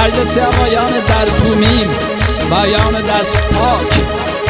مجلس آقایان در تومیم بایان دست پاک.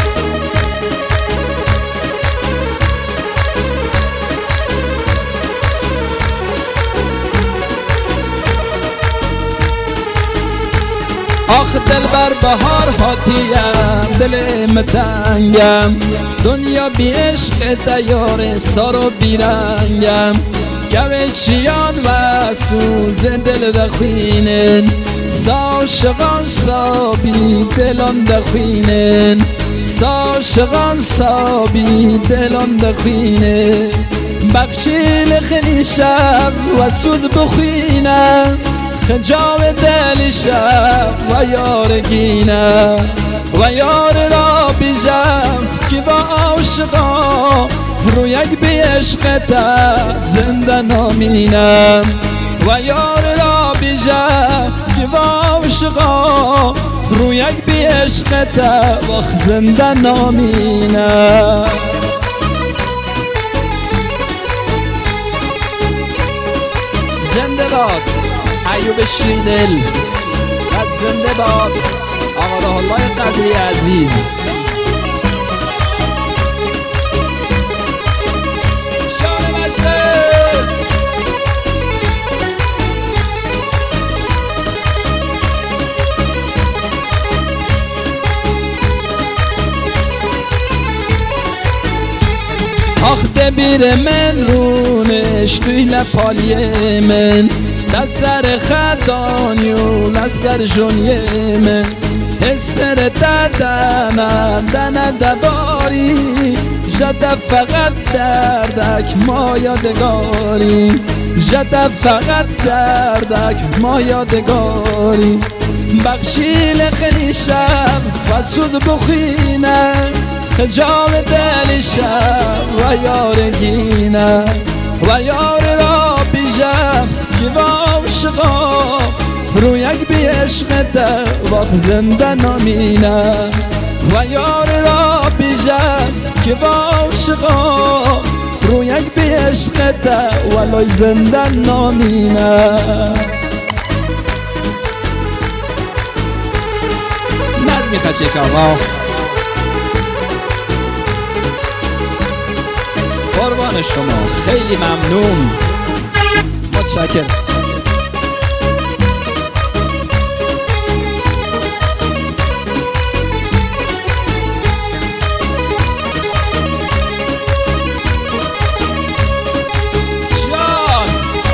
آخ دل بر بهار هاتیم دلم تنگم، دنیا بی عشق دیار سارو بیرنگم، گوه چیان و سوز دل دخوینن، ساشقان سابی دلان دخوینن، ساشقان سابی دلان دخوینن، بخشیل خیلی شب و سوز بخوینم، خجاب دل شب و یارگینه و یار را بیجم که با عاشقا رو یک بی عشقت زنده نامینم، و یار را بیجم که با عاشقا رو یک بی عشقت وقت زنده نامینم. زنده باد ایوب شیردل و زنده باد آقا روح الله قدری عزیز. شان مجلس آخ دبیر من رونش توی لپالی من، لسر خدانی و لسر جونی من، استر ددنم دنده باری، جده فقط دردک ما یادگاری، جده فقط دردک ما یادگاری، بخشیل خیلی شب و سوز بخینم، خجام دل شب و یارگینه و یار را بیجم که با عاشقا رو یک بی عشقت وقت زنده نامینه، و یار را بیجم که با عاشقا رو یک بی عشقت ولای زنده نامینه. نظمی خچک آقا قربان شما، خیلی ممنون، متشکرم. جان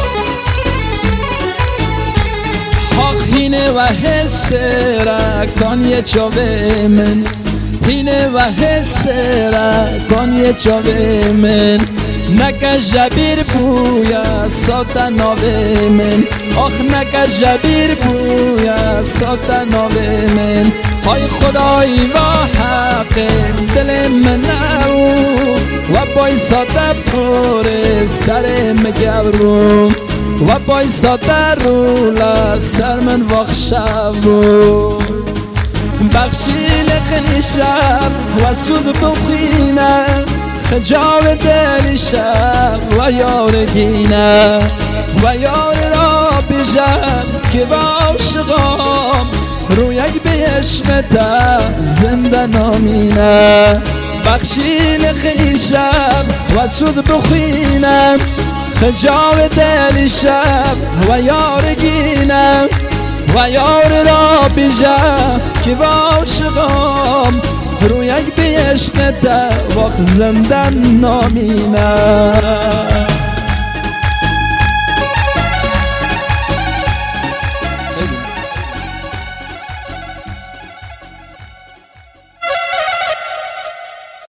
حقینه و حسرکان یه چاوه من، هینه و حسرکان یه چاوه من، نکه جبیر بویا ساته ناوه من، آخ نکه جبیر بویا ساته ناوه من، های خدای و حق دل من و بای ساته فور سر مگبرون، و بای ساته رولا سر من وخشبون، بخشیل خیلی شب و سوز بخینم، خجاب دل شب و یارگینه و یار را بیجم که با عاشقام رو یک بی عشقت زنده نامینه، بخشیل خیلی شب و سوز بخینم، خجاب دل شب و یارگینه و یار را بیجم که با عاشقام رو یک بی عشقت وقت زنده نامینه.